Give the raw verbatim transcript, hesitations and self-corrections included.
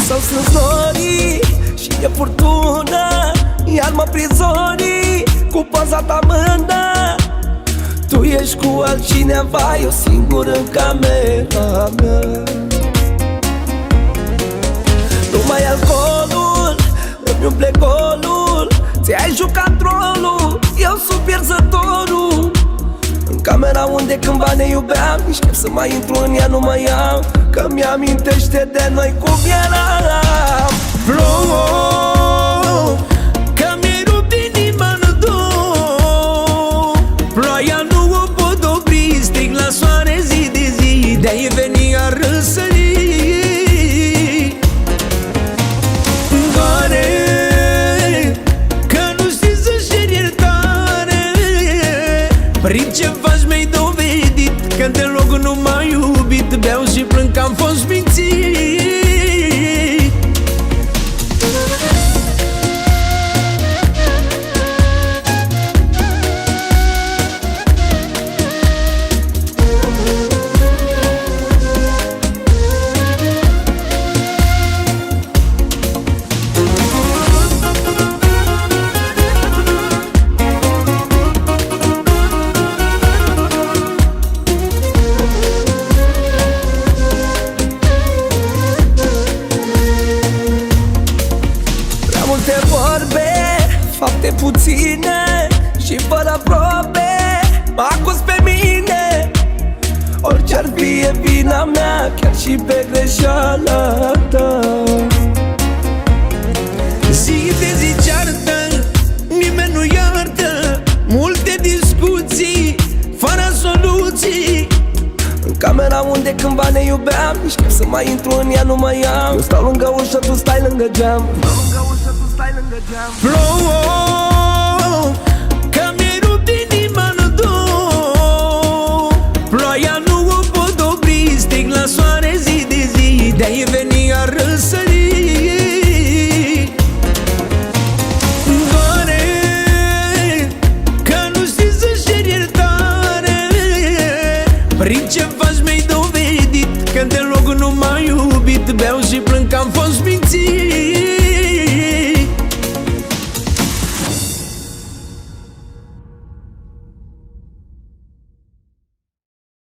Sau sunt zorii și e furtună, iar mă prizorii cu poza ta mână. Tu ești cu altcineva, eu singur în camera mea. Numai alcoolul îmi umple golul, ți-ai jucat rolul, eu sunt pierzătorul. În camera unde cândva ne iubeam, nici chef să mai intru în ea nu mai am, că mi-amintește de noi cum eram. Plouă, că mi-ai rupt inima în două. Ploaia nu o pot opri, strig la soare zi de zi, de-ai veni a răsări. Doare că nu știi să-și ceri iertare, prin ce faci mi-ai dovedit că deloc nu m-ai iubit. Beau și plâng că am fost mințit. Multe vorbe, fapte puține și fără probe mă acuz pe mine. Orice-ar fi e vina mea, chiar și pe greșeala ta. Zi de zi ceartă, nimeni nu iartă, multe discuții, fără soluții. În camera unde cândva ne iubeam, nici chef să mai intru în ea nu mai am. Eu stau lângă ușă, tu stai lângă geam. Plouă,